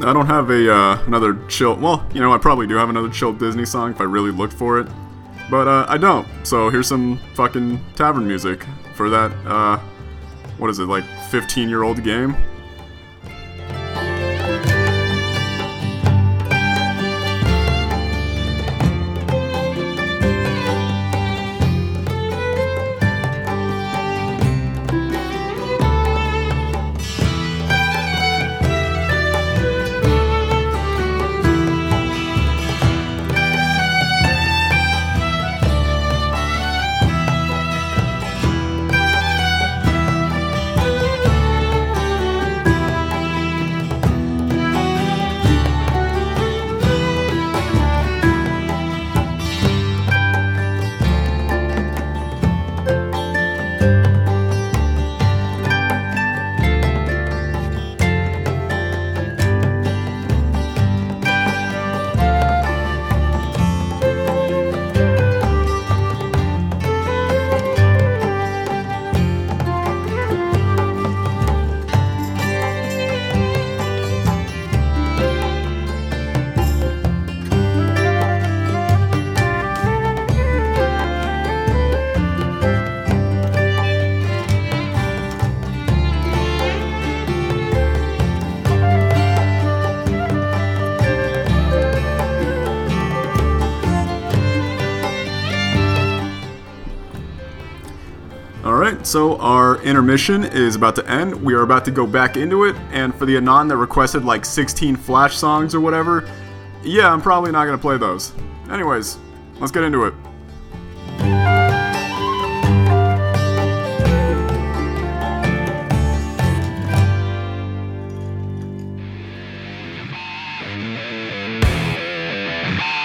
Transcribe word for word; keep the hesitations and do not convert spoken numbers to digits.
I don't have a uh, another chill. Well, you know, I probably do have another chill Disney song if I really looked for it, but uh, I don't. So here's some fucking tavern music for that. Uh, what is it, like fifteen-year-old game? Alright, so our intermission is about to end. We are about to go back into it, and for the Anon that requested like sixteen Flash songs or whatever, yeah, I'm probably not going to play those. Anyways, let's get into it.